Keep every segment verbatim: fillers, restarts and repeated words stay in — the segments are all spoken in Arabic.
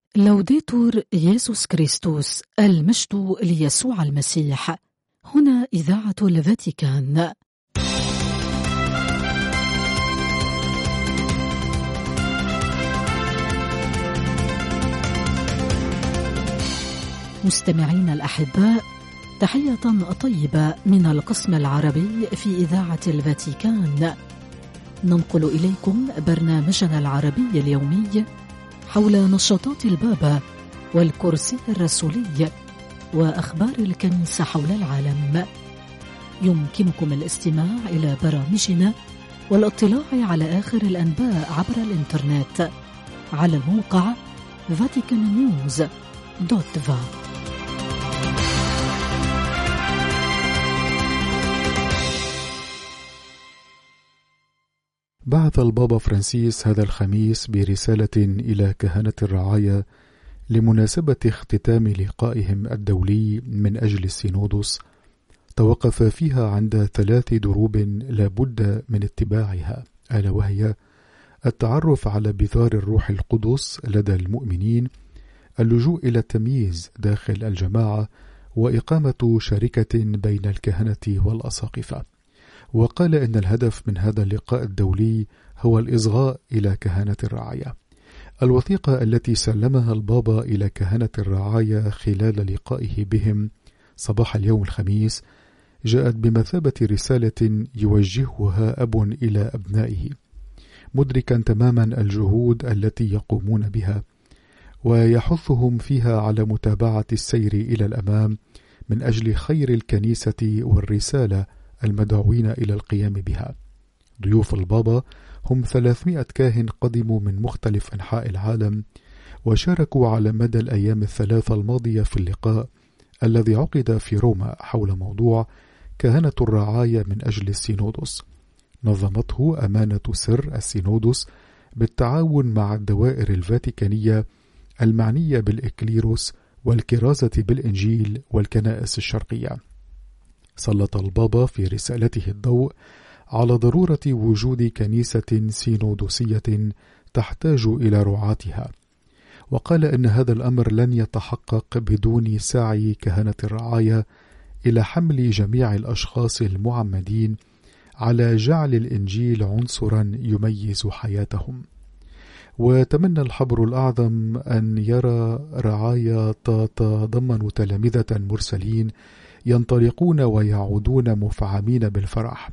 لوديتور يسوع كريستوس، المجد ليسوع المسيح. هنا إذاعة الفاتيكان. مستمعين الأحباء، تحية طيبة من القسم العربي في إذاعة الفاتيكان. ننقل إليكم برنامجنا العربي اليومي حول نشاطات البابا والكرسي الرسولي وأخبار الكنيسة حول العالم. يمكنكم الاستماع إلى برامجنا والاطلاع على آخر الأنباء عبر الإنترنت على الموقع فاتيكان نيوز دوت فا. بعث البابا فرانسيس هذا الخميس برسالة إلى كهنة الرعاية لمناسبة اختتام لقائهم الدولي من أجل السينودوس، توقف فيها عند ثلاث دروب لا بد من اتباعها، ألا وهي التعرف على بذار الروح القدس لدى المؤمنين، اللجوء إلى التمييز داخل الجماعة، وإقامة شركة بين الكهنة والأساقفة. وقال إن الهدف من هذا اللقاء الدولي هو الإصغاء إلى كهنة الرعاية. الوثيقة التي سلمها البابا إلى كهنة الرعاية خلال لقائه بهم صباح اليوم الخميس جاءت بمثابة رسالة يوجهها أب إلى أبنائه، مدركا تماما الجهود التي يقومون بها، ويحثهم فيها على متابعة السير إلى الأمام من أجل خير الكنيسة والرسالة المدعوين إلى القيام بها. ضيوف البابا هم ثلاثمائة كاهن قدموا من مختلف أنحاء العالم، وشاركوا على مدى الأيام الثلاثة الماضية في اللقاء الذي عقد في روما حول موضوع كهنة الرعاية من أجل السينودوس. نظمته أمانة سر السينودوس بالتعاون مع الدوائر الفاتيكانية المعنية بالإكليروس والكرازة بالإنجيل والكنائس الشرقية. سلط البابا في رسالته الضوء على ضرورة وجود كنيسة سينودوسية تحتاج إلى رعاتها، وقال إن هذا الأمر لن يتحقق بدون سعي كهنة الرعاية إلى حمل جميع الأشخاص المعمدين على جعل الإنجيل عنصرا يميز حياتهم. وتمنى الحبر الأعظم أن يرى رعاية تتضمن تلامذة مرسلين ينطلقون ويعودون مفعمين بالفرح،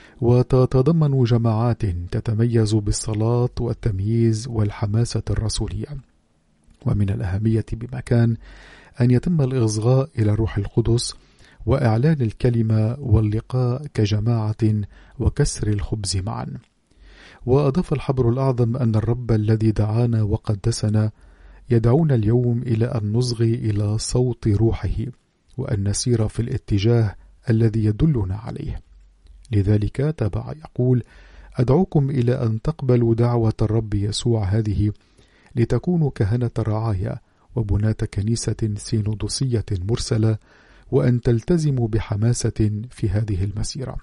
وتتضمن جماعات تتميز بالصلاة والتمييز والحماسة الرسولية. ومن الأهمية بمكان أن يتم الإصغاء إلى الروح القدس وإعلان الكلمة واللقاء كجماعة وكسر الخبز معا. وأضاف الحبر الأعظم أن الرب الذي دعانا وقدسنا يدعونا اليوم إلى أن نصغي إلى صوت روحه، وأن نسير في الاتجاه الذي يدلنا عليه. لذلك تابع يقول: أدعوكم إلى أن تقبلوا دعوة الرب يسوع هذه لتكونوا كهنة رعاية وبناة كنيسة سينودوسية مرسلة، وأن تلتزموا بحماسة في هذه المسيرة.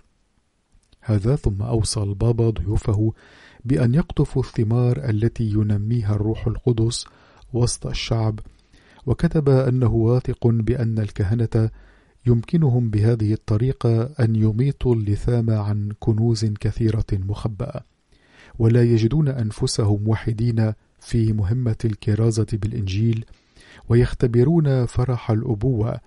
هذا ثم أوصى البابا ضيوفه بأن يقطفوا الثمار التي ينميها الروح القدس وسط الشعب، وكتب أنه واثق بأن الكهنة يمكنهم بهذه الطريقة أن يميطوا اللثام عن كنوز كثيرة مخبأة، ولا يجدون أنفسهم وحيدين في مهمة الكرازة بالإنجيل، ويختبرون فرح الأبوة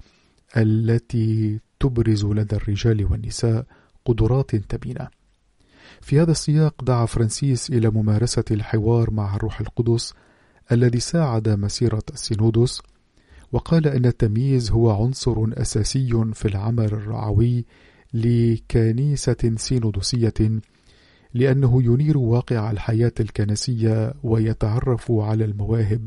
التي تبرز لدى الرجال والنساء قدرات ثمينة. في هذا السياق دعا فرانسيس إلى ممارسة الحوار مع الروح القدس الذي ساعد مسيرة السينودوس، وقال إن التمييز هو عنصر أساسي في العمل الرعوي لكنيسة سينودوسية، لأنه ينير واقع الحياة الكنسية ويتعرف على المواهب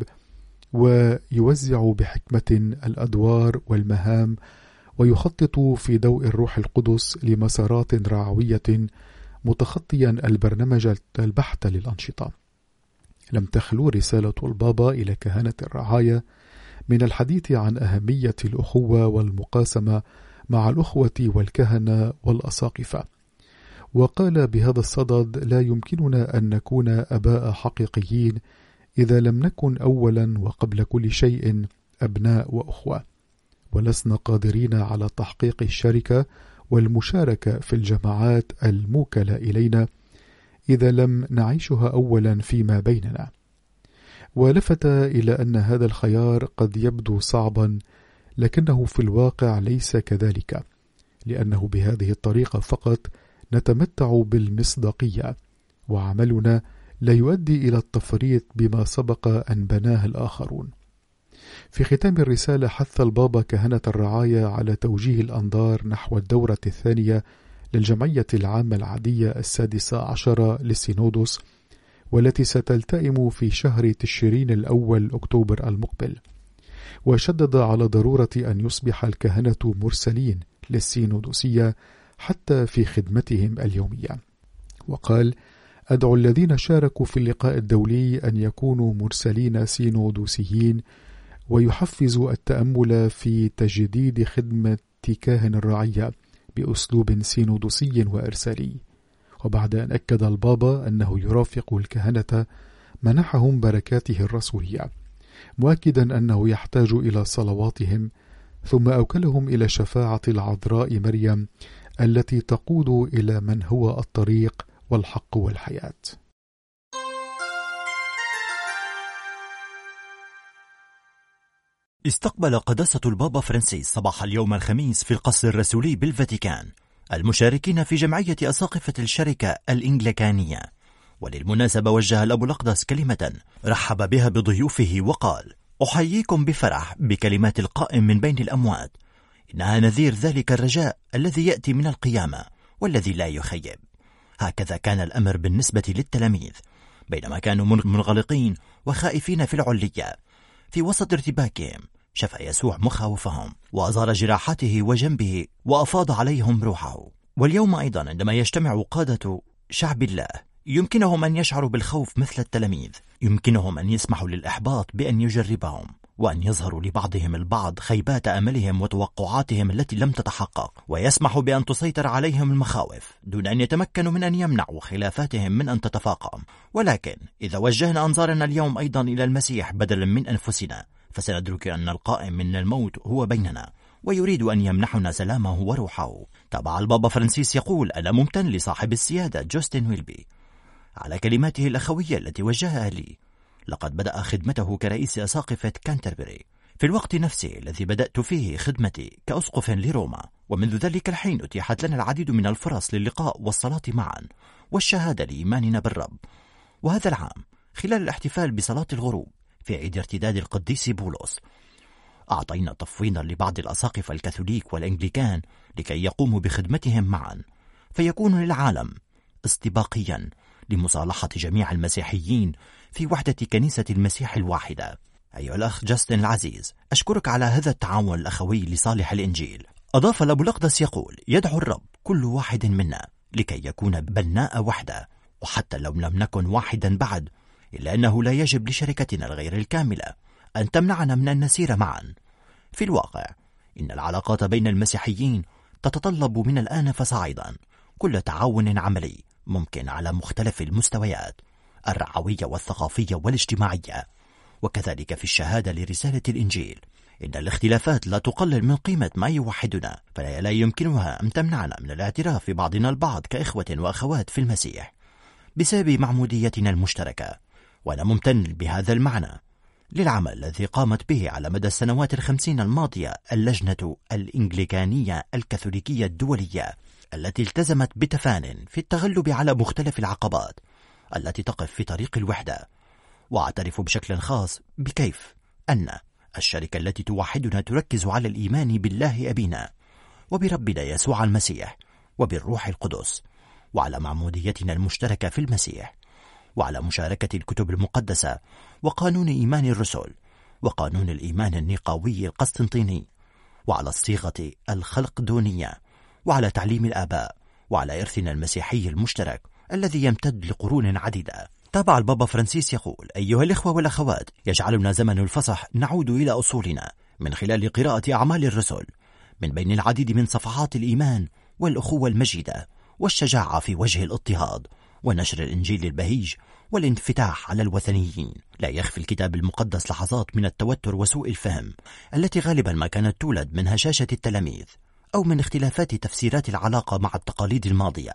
ويوزع بحكمة الأدوار والمهام، ويخطط في ضوء الروح القدس لمسارات رعوية متخطيا البرنامج البحث للأنشطة. لم تخلو رسالة البابا إلى كهنة الرعاية من الحديث عن أهمية الأخوة والمقاسمة مع الأخوة والكهنة والأساقفة، وقال بهذا الصدد: لا يمكننا أن نكون أباء حقيقيين إذا لم نكن أولا وقبل كل شيء أبناء وأخوة، ولسنا قادرين على تحقيق الشركة والمشاركة في الجماعات الموكلة إلينا إذا لم نعيشها أولا فيما بيننا. ولفت إلى أن هذا الخيار قد يبدو صعبا، لكنه في الواقع ليس كذلك، لأنه بهذه الطريقة فقط نتمتع بالمصداقية، وعملنا لا يؤدي إلى التفريط بما سبق أن بناه الآخرون. في ختام الرسالة حث البابا كهنة الرعاية على توجيه الأنظار نحو الدورة الثانية للجمعية العامة العادية السادسة عشر للسينودوس، والتي ستلتئم في شهر تشرين الأول أكتوبر المقبل، وشدد على ضرورة أن يصبح الكهنة مرسلين للسينودوسية حتى في خدمتهم اليومية. وقال: أدعو الذين شاركوا في اللقاء الدولي أن يكونوا مرسلين سينودوسيين، ويحفزوا التأمل في تجديد خدمة كاهن الرعية بأسلوب سينودوسي وإرسالي. وبعد أن أكد البابا أنه يرافق الكهنة منحهم بركاته الرسولية، مؤكدا أنه يحتاج إلى صلواتهم، ثم أوكلهم إلى شفاعة العذراء مريم التي تقود إلى من هو الطريق والحق والحياة. استقبل قداسة البابا فرانسيس صباح اليوم الخميس في القصر الرسولي بالفاتيكان المشاركين في جمعية أساقفة الشركة الإنجليكانية. وللمناسبة وجه الأب الأقدس كلمة رحب بها بضيوفه وقال: أحييكم بفرح بكلمات القائم من بين الأموات، إنها نذير ذلك الرجاء الذي يأتي من القيامة والذي لا يخيب. هكذا كان الأمر بالنسبة للتلاميذ بينما كانوا منغلقين وخائفين في العلية. في وسط ارتباكهم شفى يسوع مخاوفهم وأزار جراحاته وجنبه وأفاض عليهم روحه. واليوم أيضا عندما يجتمع قادة شعب الله يمكنهم أن يشعروا بالخوف مثل التلاميذ، يمكنهم أن يسمحوا للإحباط بأن يجربهم، وأن يظهروا لبعضهم البعض خيبات أملهم وتوقعاتهم التي لم تتحقق، ويسمحوا بأن تسيطر عليهم المخاوف دون أن يتمكنوا من أن يمنعوا خلافاتهم من أن تتفاقم. ولكن إذا وجهنا أنظارنا اليوم أيضا إلى المسيح بدلا من أنفسنا، فسندرك أن القائم من الموت هو بيننا ويريد أن يمنحنا سلامه وروحه. تابع البابا فرانسيس يقول: أنا ممتن لصاحب السيادة جوستن ويلبي على كلماته الأخوية التي وجهها لي. لقد بدأ خدمته كرئيس أساقفة كانتربري في الوقت نفسه الذي بدأت فيه خدمتي كأسقف لروما، ومنذ ذلك الحين أتيحت لنا العديد من الفرص للقاء والصلاة معا والشهادة لإيماننا بالرب. وهذا العام خلال الاحتفال بصلاة الغروب في عيد ارتداد القديس بولس أعطينا تفويضا لبعض الأساقفة الكاثوليك والإنجليكان لكي يقوموا بخدمتهم معا، فيكون للعالم استباقيا لمصالحة جميع المسيحيين في وحدة كنيسة المسيح الواحدة. أيها الأخ جاستن العزيز، أشكرك على هذا التعاون الأخوي لصالح الإنجيل. أضاف الأب الأقدس يقول: يدعو الرب كل واحد منا لكي يكون بناء وحدة، وحتى لو لم نكن واحدا بعد، إلا أنه لا يجب لشركتنا الغير الكاملة أن تمنعنا من أن نسير معا. في الواقع إن العلاقات بين المسيحيين تتطلب من الآن فصاعدا كل تعاون عملي ممكن على مختلف المستويات الرعوية والثقافية والاجتماعية، وكذلك في الشهادة لرسالة الإنجيل. إن الاختلافات لا تقلل من قيمة ما يوحدنا، فلا لا يمكنها أن تمنعنا من الاعتراف ببعضنا البعض كإخوة وأخوات في المسيح بسبب معموديتنا المشتركة. وأنا ممتن بهذا المعنى للعمل الذي قامت به على مدى السنوات الخمسين الماضية اللجنة الإنجليكانية الكاثوليكية الدولية، التي التزمت بتفان في التغلب على مختلف العقبات التي تقف في طريق الوحدة. وأعترف بشكل خاص بكيف أن الشركة التي توحدنا تركز على الإيمان بالله أبينا وبربنا يسوع المسيح وبالروح القدس، وعلى معموديتنا المشتركة في المسيح، وعلى مشاركة الكتب المقدسة وقانون إيمان الرسل وقانون الإيمان النيقاوي القسطنطيني، وعلى الصيغة الخلقدونية، وعلى تعليم الآباء، وعلى إرثنا المسيحي المشترك الذي يمتد لقرون عديدة. تابع البابا فرانسيس يقول: أيها الإخوة والأخوات، يجعلنا زمن الفصح نعود إلى أصولنا من خلال قراءة أعمال الرسل، من بين العديد من صفحات الإيمان والأخوة المجيدة والشجاعة في وجه الاضطهاد، ونشر الإنجيل البهيج والانفتاح على الوثنيين. لا يخفي الكتاب المقدس لحظات من التوتر وسوء الفهم التي غالبا ما كانت تولد من هشاشة التلاميذ أو من اختلافات تفسيرات العلاقة مع التقاليد الماضية.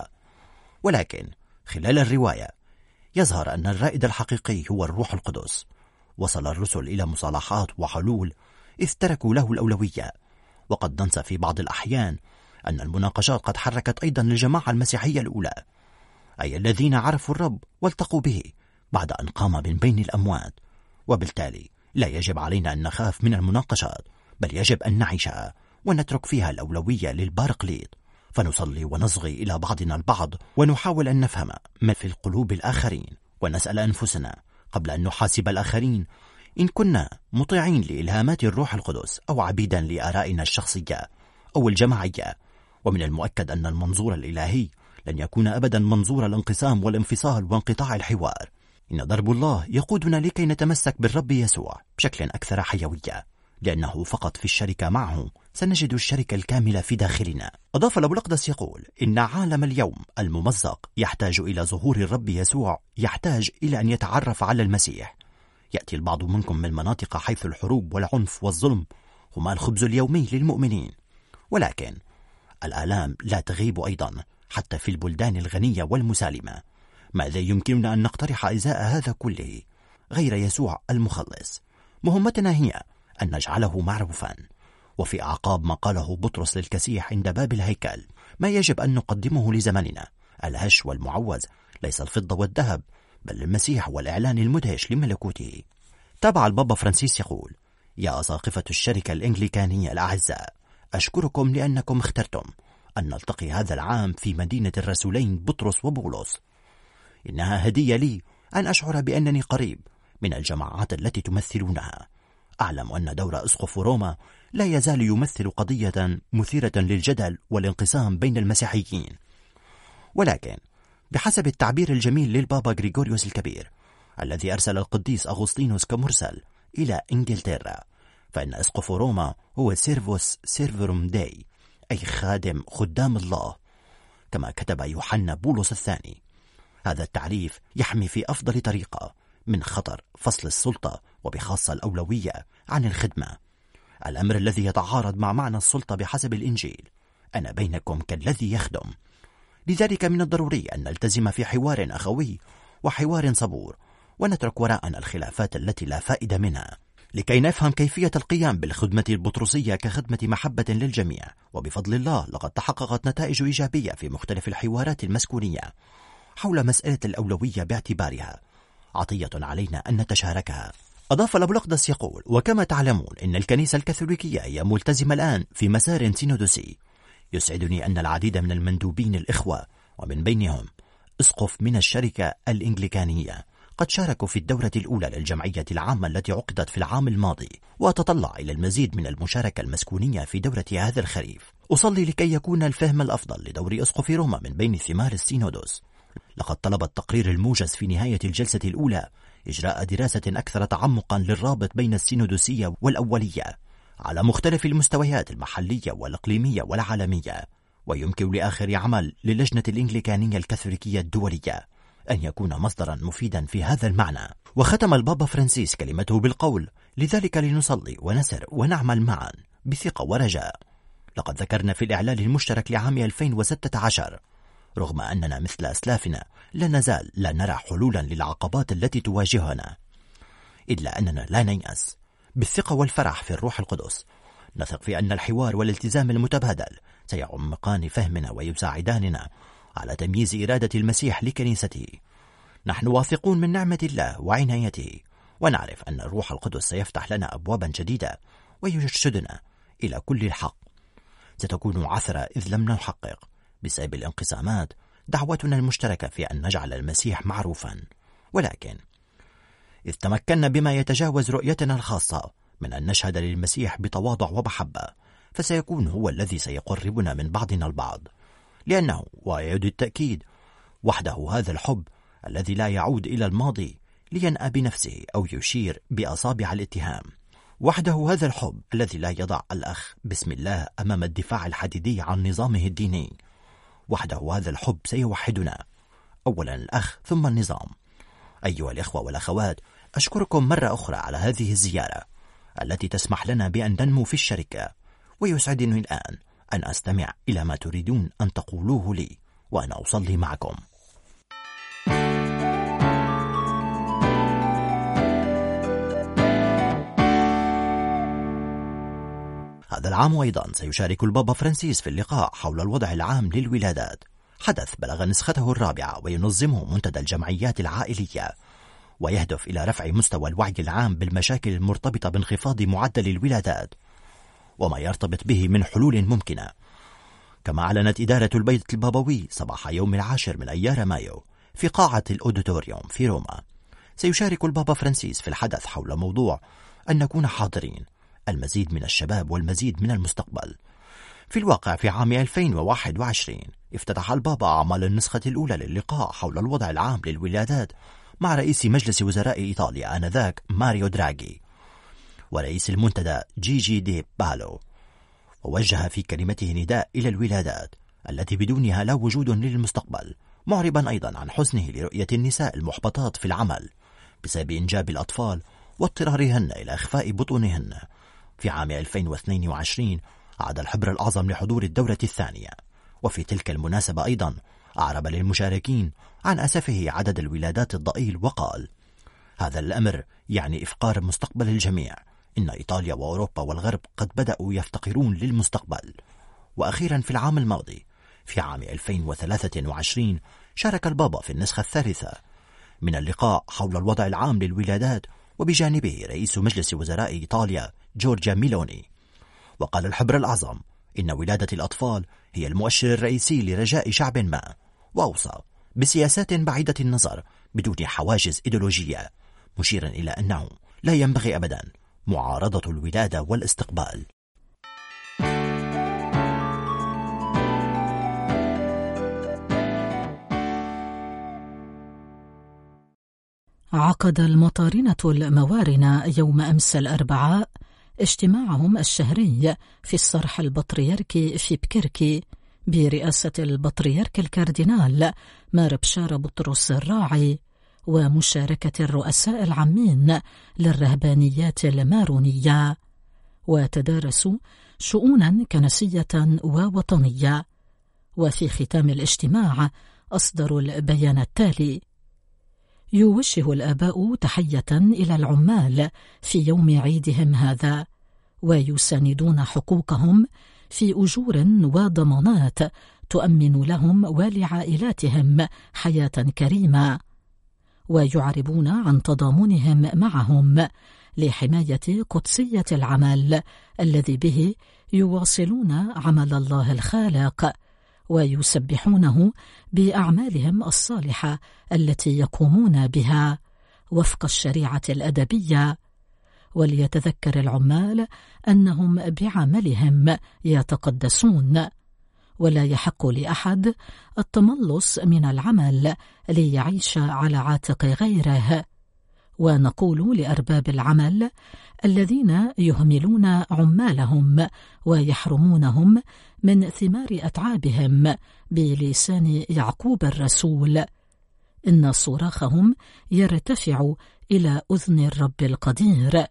ولكن خلال الرواية يظهر أن الرائد الحقيقي هو الروح القدس. وصل الرسل إلى مصالحات وحلول إذ تركوا له الأولوية. وقد ننسى في بعض الأحيان أن المناقشات قد حركت أيضا الجماعة المسيحية الأولى، أي الذين عرفوا الرب والتقوا به بعد أن قام من بين الأموات. وبالتالي لا يجب علينا أن نخاف من المناقشات، بل يجب أن نعيشها ونترك فيها الأولوية للبارقليط، فنصلي ونصغي إلى بعضنا البعض ونحاول أن نفهم ما في القلوب الآخرين، ونسأل أنفسنا قبل أن نحاسب الآخرين إن كنا مطيعين لإلهامات الروح القدس أو عبيدا لآرائنا الشخصية أو الجماعية. ومن المؤكد أن المنظور الإلهي لن يكون أبدا منظور الانقسام والانفصال وانقطاع الحوار. إن ضرب الله يقودنا لكي نتمسك بالرب يسوع بشكل أكثر حيوية، لأنه فقط في الشركة معه سنجد الشركة الكاملة في داخلنا. أضاف الأبو الأقدس يقول إن عالم اليوم الممزق يحتاج إلى ظهور الرب يسوع، يحتاج إلى أن يتعرف على المسيح. يأتي البعض منكم من مناطق حيث الحروب والعنف والظلم هما الخبز اليومي للمؤمنين، ولكن الآلام لا تغيب أيضا حتى في البلدان الغنية والمسالمة. ماذا يمكننا أن نقترح إزاء هذا كله غير يسوع المخلص؟ مهمتنا هي أن نجعله معروفا. وفي أعقاب ما قاله بطرس للكسيح عند باب الهيكل، ما يجب أن نقدمه لزمننا الهش والمعوز ليس الفضة والذهب، بل المسيح والإعلان المدهش لملكوته. تابع البابا فرانسيس يقول: يا أساقفة الشركة الإنجليكانية الأعزاء، أشكركم لأنكم اخترتم أن نلتقي هذا العام في مدينة الرسولين بطرس وبولس. إنها هدية لي أن أشعر بأنني قريب من الجماعات التي تمثلونها. أعلم أن دور أسقف روما لا يزال يمثل قضية مثيرة للجدل والانقسام بين المسيحيين، ولكن بحسب التعبير الجميل للبابا غريغوريوس الكبير الذي أرسل القديس أغسطينوس كمرسل إلى إنجلترا، فإن أسقف روما هو سيرفوس سيرفروم داي، أي خادم خدام الله، كما كتب يوحنا بولس الثاني. هذا التعريف يحمي في أفضل طريقة من خطر فصل السلطة وبخاصة الأولوية عن الخدمة، الأمر الذي يتعارض مع معنى السلطة بحسب الإنجيل: أنا بينكم كالذي يخدم. لذلك من الضروري أن نلتزم في حوار أخوي وحوار صبور، ونترك وراءنا الخلافات التي لا فائدة منها، لكي نفهم كيفية القيام بالخدمة البطرسية كخدمة محبة للجميع. وبفضل الله لقد تحققت نتائج إيجابية في مختلف الحوارات المسكونية حول مسألة الأولوية باعتبارها عطية علينا أن نتشاركها. أضاف الأبو الأقدس يقول: وكما تعلمون إن الكنيسة الكاثوليكية هي ملتزمة الآن في مسار سينودوسي. يسعدني أن العديد من المندوبين الإخوة ومن بينهم أسقف من الشركة الإنجليكانية قد شاركوا في الدورة الأولى للجمعية العامة التي عقدت في العام الماضي، وأتطلع إلى المزيد من المشاركة المسكونية في دورة هذا الخريف. أصلي لكي يكون الفهم الأفضل لدور أسقف روما من بين ثمار السينودوس. لقد طلب التقرير الموجز في نهاية الجلسة الأولى إجراء دراسة أكثر تعمقا للرابط بين السينودوسية والأولية على مختلف المستويات المحلية والإقليمية والعالمية، ويمكن لآخر عمل للجنة الإنجليكانية الكاثوليكية الدولية أن يكون مصدرا مفيدا في هذا المعنى. وختم البابا فرانسيس كلمته بالقول: لذلك لنصلي ونسر ونعمل معا بثقة ورجاء. لقد ذكرنا في الإعلان المشترك لعام ألفين وستة عشر رغم أننا مثل أسلافنا لا نزال لا نرى حلولا للعقبات التي تواجهنا، إلا أننا لا نيأس. بالثقة والفرح في الروح القدس نثق في أن الحوار والالتزام المتبادل سيعمقان فهمنا ويساعداننا على تمييز إرادة المسيح لكنيسته. نحن واثقون من نعمة الله وعنايته، ونعرف أن الروح القدس سيفتح لنا أبوابا جديدة ويرشدنا إلى كل الحق. ستكون عثرة إذ لم نحقق بسبب الانقسامات دعوتنا المشتركة في أن نجعل المسيح معروفا، ولكن إذ تمكنا بما يتجاوز رؤيتنا الخاصة من أن نشهد للمسيح بتواضع ومحبة، فسيكون هو الذي سيقربنا من بعضنا البعض، لأنه ويعود التأكيد وحده هذا الحب الذي لا يعود إلى الماضي لينأى بنفسه أو يشير بأصابع الاتهام. وحده هذا الحب الذي لا يضع الأخ بسم الله أمام الدفاع الحديدي عن نظامه الديني. وحده هذا الحب سيوحدنا، أولا الأخ ثم النظام. أيها الإخوة والأخوات، أشكركم مرة أخرى على هذه الزيارة التي تسمح لنا بأن ننمو في الشركة، ويسعدني الآن أن أستمع إلى ما تريدون أن تقولوه لي وأنا أصلي معكم. هذا العام أيضا سيشارك البابا فرانسيس في اللقاء حول الوضع العام للولادات، حدث بلغ نسخته الرابعة وينظمه منتدى الجمعيات العائلية، ويهدف إلى رفع مستوى الوعي العام بالمشاكل المرتبطة بانخفاض معدل الولادات وما يرتبط به من حلول ممكنة. كما أعلنت إدارة البيت البابوي صباح يوم العاشر من أيار مايو في قاعة الأوديتوريوم في روما، سيشارك البابا فرانسيس في الحدث حول موضوع أن نكون حاضرين، المزيد من الشباب والمزيد من المستقبل. في الواقع في عام ألفين وواحد وعشرين افتتح البابا أعمال النسخة الأولى للقاء حول الوضع العام للولادات مع رئيس مجلس وزراء إيطاليا آنذاك ماريو دراغي ورئيس المنتدى جيجي دي بالو، ووجه في كلمته نداء إلى الولادات التي بدونها لا وجود للمستقبل، معربا أيضا عن حزنه لرؤية النساء المحبطات في العمل بسبب إنجاب الأطفال واضطرارهن إلى إخفاء بطونهن. في عام ألفين واثنين وعشرين عاد الحبر الأعظم لحضور الدورة الثانية، وفي تلك المناسبة أيضا أعرب للمشاركين عن أسفه عدد الولادات الضئيل وقال: هذا الأمر يعني إفقار مستقبل الجميع، إن إيطاليا وأوروبا والغرب قد بدأوا يفتقرون للمستقبل. وأخيرا في العام الماضي في عام ألفين وثلاثة وعشرين شارك البابا في النسخة الثالثة من اللقاء حول الوضع العام للولادات، وبجانبه رئيس مجلس وزراء إيطاليا جورجيا ميلوني. وقال الحبر الأعظم إن ولادة الأطفال هي المؤشر الرئيسي لرجاء شعب ما، وأوصى بسياسات بعيدة النظر بدون حواجز إيديولوجية، مشيرا إلى أنه لا ينبغي أبدا معارضة الولادة والاستقبال. عقد المطارنة الموارنة يوم أمس الأربعاء اجتماعهم الشهري في الصرح البطريركي في بكركي برئاسة البطريرك الكاردينال مار بشارة بطرس الراعي، ومشاركة الرؤساء العامين للرهبانيات المارونية، وتدارسوا شؤونا كنسية ووطنية. وفي ختام الاجتماع أصدروا البيان التالي: يوجه الآباء تحية إلى العمال في يوم عيدهم هذا، ويساندون حقوقهم في أجور وضمانات تؤمن لهم ولعائلاتهم حياة كريمة، ويعربون عن تضامنهم معهم لحماية قدسية العمل الذي به يواصلون عمل الله الخالق، ويسبحونه بأعمالهم الصالحة التي يقومون بها وفق الشريعة الأدبية. وليتذكر العمال أنهم بعملهم يتقدسون، ولا يحق لأحد التملص من العمل ليعيش على عاتق غيره. ونقول لأرباب العمل الذين يهملون عمالهم ويحرمونهم من ثمار أتعابهم بلسان يعقوب الرسول: إن صراخهم يرتفع إلى أذن الرب القدير.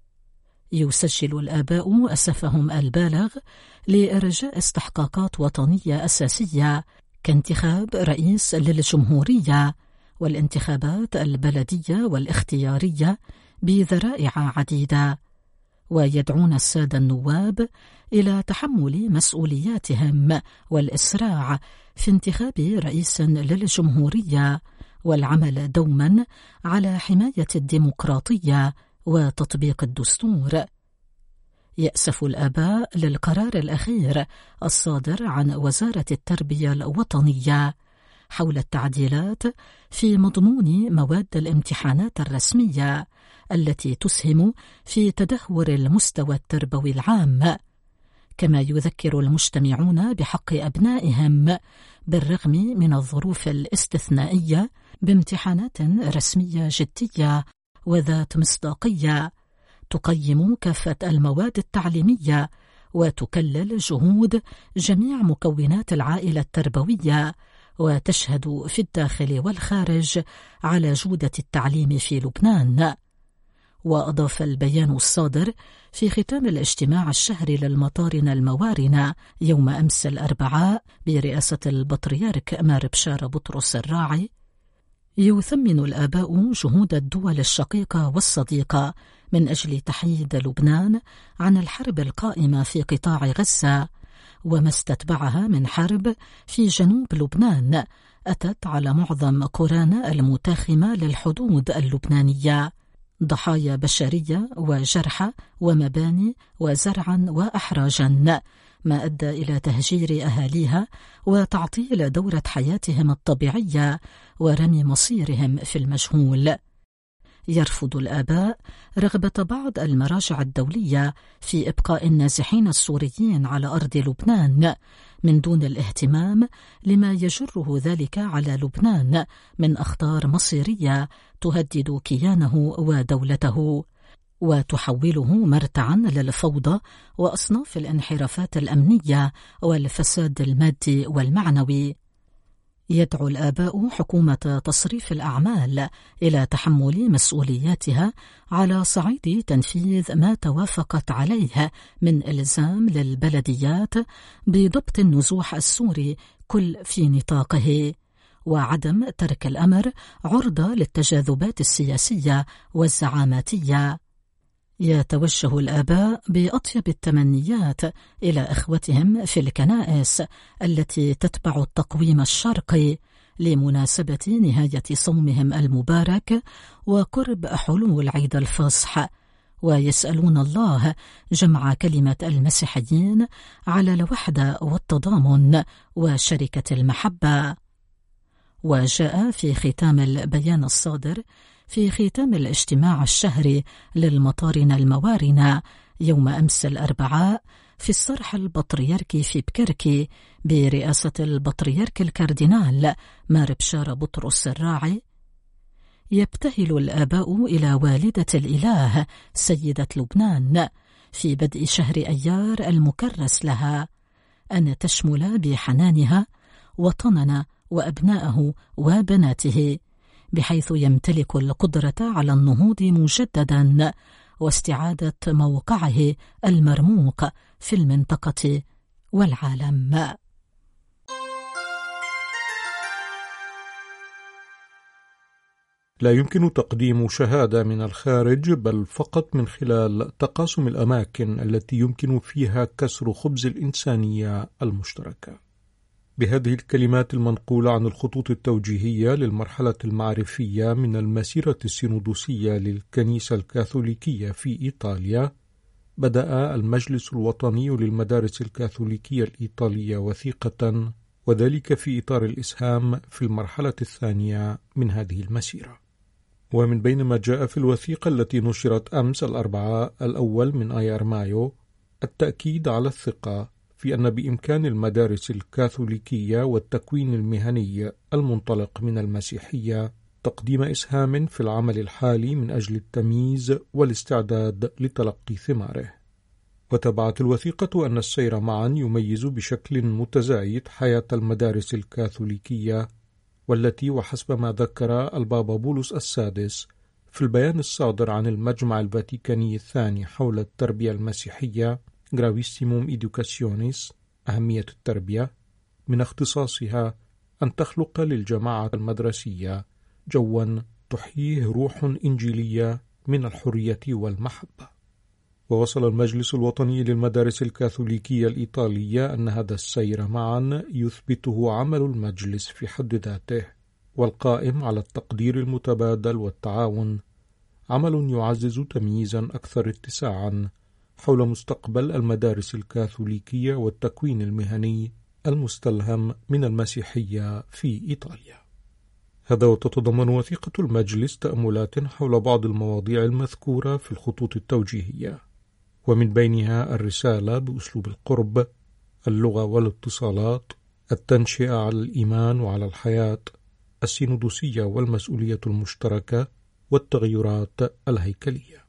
يسجل الآباء أسفهم البالغ لإرجاء استحقاقات وطنية أساسية كانتخاب رئيس للجمهورية والانتخابات البلدية والاختيارية بذرائع عديدة، ويدعون السادة النواب إلى تحمل مسؤولياتهم والإسراع في انتخاب رئيس للجمهورية والعمل دوما على حماية الديمقراطية وتطبيق الدستور. يأسف الآباء للقرار الأخير الصادر عن وزارة التربية الوطنية حول التعديلات في مضمون مواد الامتحانات الرسمية التي تسهم في تدهور المستوى التربوي العام. كما يذكر المجتمعون بحق أبنائهم بالرغم من الظروف الاستثنائية بامتحانات رسمية جدية وذات مصداقية تقيم كافة المواد التعليمية وتكلل جهود جميع مكونات العائلة التربوية وتشهد في الداخل والخارج على جودة التعليم في لبنان. وأضاف البيان الصادر في ختام الاجتماع الشهري للمطارنة الموارنة يوم أمس الأربعاء برئاسة البطريرك مار بشار بطرس الراعي: يثمن الآباء جهود الدول الشقيقة والصديقة من أجل تحييد لبنان عن الحرب القائمة في قطاع غزة وما استتبعها من حرب في جنوب لبنان أتت على معظم قرانا المتاخمة للحدود اللبنانية ضحايا بشرية وجرحى ومباني وزرعا وأحراجا، ما أدى إلى تهجير أهاليها وتعطيل دورة حياتهم الطبيعية ورمي مصيرهم في المجهول. يرفض الآباء رغبة بعض المراجع الدولية في إبقاء النازحين السوريين على أرض لبنان من دون الاهتمام لما يجره ذلك على لبنان من أخطار مصيرية تهدد كيانه ودولته وتحوله مرتعا للفوضى وأصناف الانحرافات الأمنية والفساد المادي والمعنوي. يدعو الآباء حكومة تصريف الأعمال إلى تحمل مسؤولياتها على صعيد تنفيذ ما توافقت عليه من إلزام للبلديات بضبط النزوح السوري كل في نطاقه، وعدم ترك الأمر عرضة للتجاذبات السياسية والزعاماتية. يتوجه الآباء بأطيب التمنيات إلى إخوتهم في الكنائس التي تتبع التقويم الشرقي لمناسبة نهاية صومهم المبارك وقرب حلول عيد الفصح، ويسألون الله جمع كلمة المسيحيين على الوحدة والتضامن وشركة المحبة. وجاء في ختام البيان الصادر في ختام الاجتماع الشهري للمطارنة الموارنة يوم أمس الأربعاء في الصرح البطريركي في بكركي برئاسة البطريرك الكاردينال مار بشار بطرس الراعي: يبتهل الآباء إلى والدة الإله سيدة لبنان في بدء شهر أيار المكرس لها أن تشمل بحنانها وطننا وأبناءه وبناته، بحيث يمتلك القدرة على النهوض مجددا واستعادة موقعه المرموق في المنطقة والعالم. لا يمكن تقديم شهادة من الخارج، بل فقط من خلال تقاسم الأماكن التي يمكن فيها كسر خبز الإنسانية المشتركة. بهذه الكلمات المنقولة عن الخطوط التوجيهية للمرحلة المعرفية من المسيرة السينودوسية للكنيسة الكاثوليكية في إيطاليا، بدأ المجلس الوطني للمدارس الكاثوليكية الإيطالية وثيقة، وذلك في إطار الإسهام في المرحلة الثانية من هذه المسيرة. ومن بين ما جاء في الوثيقة التي نشرت أمس الأربعاء الأول من آيار مايو التأكيد على الثقة في أن بإمكان المدارس الكاثوليكية والتكوين المهني المنطلق من المسيحية تقديم إسهام في العمل الحالي من أجل التمييز والاستعداد لتلقي ثماره. وتبعت الوثيقة أن السير معا يميز بشكل متزايد حياة المدارس الكاثوليكية، والتي وحسب ما ذكر البابا بولس السادس في البيان الصادر عن المجمع الفاتيكاني الثاني حول التربية المسيحية Gravisssimum Educationis، أهمية التربية، من اختصاصها أن تخلق للجماعة المدرسية جوا تحييه روح إنجيلية من الحرية والمحبة. ووصل المجلس الوطني للمدارس الكاثوليكية الإيطالية أن هذا السير معا يثبته عمل المجلس في حد ذاته، والقائم على التقدير المتبادل والتعاون، عمل يعزز تمييزا أكثر اتساعا حول مستقبل المدارس الكاثوليكية والتكوين المهني المستلهم من المسيحية في إيطاليا. هذا وتتضمن وثيقة المجلس تأملات حول بعض المواضيع المذكورة في الخطوط التوجيهية، ومن بينها الرسالة بأسلوب القرب، اللغة والاتصالات، التنشئة على الإيمان وعلى الحياة، السينودوسية والمسؤولية المشتركة، والتغيرات الهيكلية.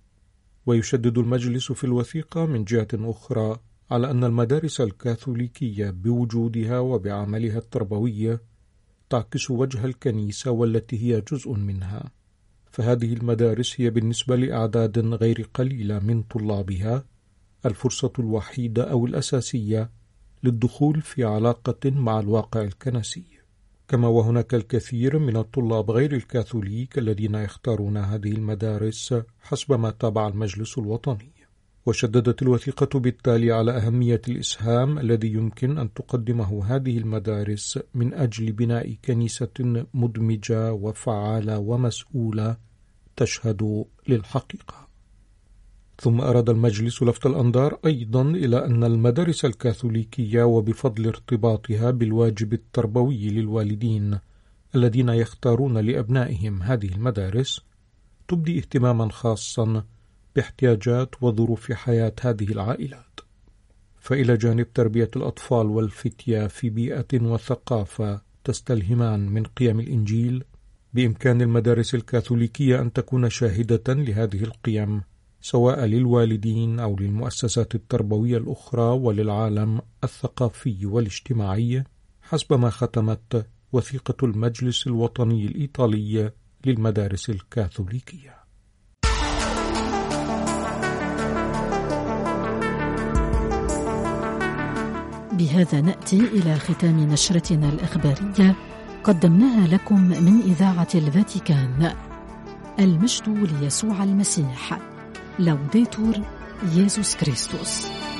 ويشدد المجلس في الوثيقة من جهة أخرى على أن المدارس الكاثوليكية بوجودها وبعملها التربوي تعكس وجه الكنيسة والتي هي جزء منها. فهذه المدارس هي بالنسبة لأعداد غير قليلة من طلابها الفرصة الوحيدة أو الأساسية للدخول في علاقة مع الواقع الكنسي. كما وهناك الكثير من الطلاب غير الكاثوليك الذين يختارون هذه المدارس حسب ما تابع المجلس الوطني. وشددت الوثيقة بالتالي على أهمية الإسهام الذي يمكن أن تقدمه هذه المدارس من أجل بناء كنيسة مدمجة وفعالة ومسؤولة تشهد للحقيقة. ثم أراد المجلس لفت الأنظار أيضا إلى أن المدارس الكاثوليكية وبفضل ارتباطها بالواجب التربوي للوالدين الذين يختارون لأبنائهم هذه المدارس تبدي اهتماما خاصا باحتياجات وظروف حياة هذه العائلات. فإلى جانب تربية الأطفال والفتية في بيئة وثقافة تستلهمان من قيم الإنجيل، بإمكان المدارس الكاثوليكية أن تكون شاهدة لهذه القيم سواء للوالدين أو للمؤسسات التربوية الأخرى وللعالم الثقافي والاجتماعي، حسب ما ختمت وثيقة المجلس الوطني الإيطالي للمدارس الكاثوليكية. بهذا نأتي إلى ختام نشرتنا الإخبارية قدمناها لكم من إذاعة الفاتيكان. المجد ليسوع المسيح. لوديتور يسوع كريستوس.